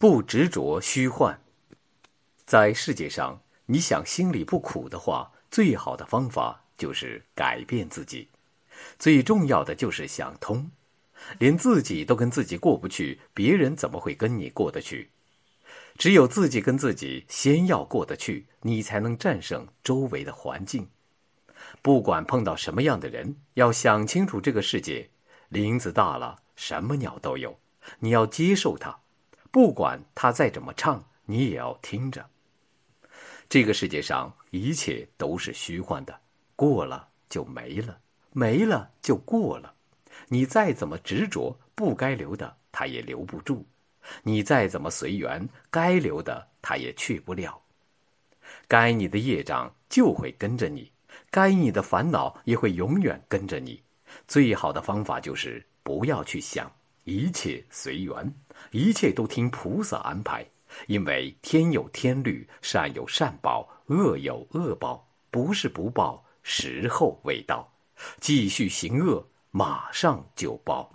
不执着虚幻。在世界上，你想心里不苦的话，最好的方法就是改变自己。最重要的就是想通。连自己都跟自己过不去，别人怎么会跟你过得去？只有自己跟自己先要过得去，你才能战胜周围的环境。不管碰到什么样的人，要想清楚这个世界，林子大了，什么鸟都有，你要接受它。不管它再怎么唱，你也要听着。这个世界上一切都是虚幻的，过了就没了，没了就过了。你再怎么执着，不该留的它也留不住；你再怎么随缘，该留的它也去不了。该你的业障就会跟着你，该你的烦恼也会永远跟着你。最好的方法就是不要去想，一切随缘，一切都听菩萨安排。因为天有天律，善有善报，恶有恶报，不是不报，时候未到。继续行恶，马上就报。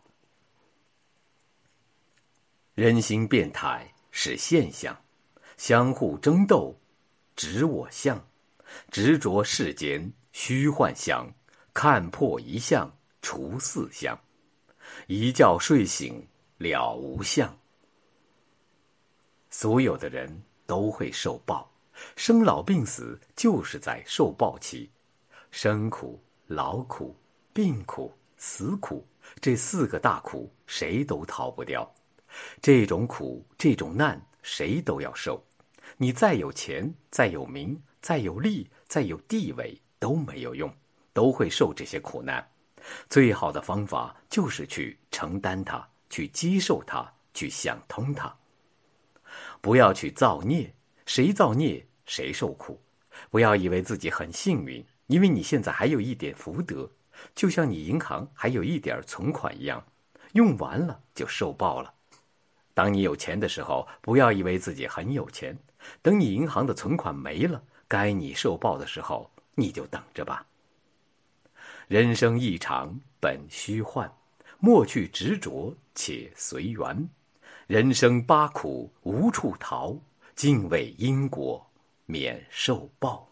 人心变态是现象，相互争斗，执我相，执着世间虚幻相，看破一相，除四相，一觉睡醒了无相。所有的人都会受报，生老病死就是在受报期。生苦、劳苦、病苦、死苦，这四个大苦谁都逃不掉。这种苦，这种难，谁都要受。你再有钱，再有名，再有利，再有地位，都没有用，都会受这些苦难。最好的方法就是去承担它，去接受它，去想通它。不要去造孽，谁造孽谁受苦。不要以为自己很幸运，因为你现在还有一点福德，就像你银行还有一点存款一样，用完了就受报了。当你有钱的时候，不要以为自己很有钱，等你银行的存款没了，该你受报的时候，你就等着吧。人生一场本虚幻，莫去执着，且随缘。人生八苦无处逃，敬畏因果，免受报。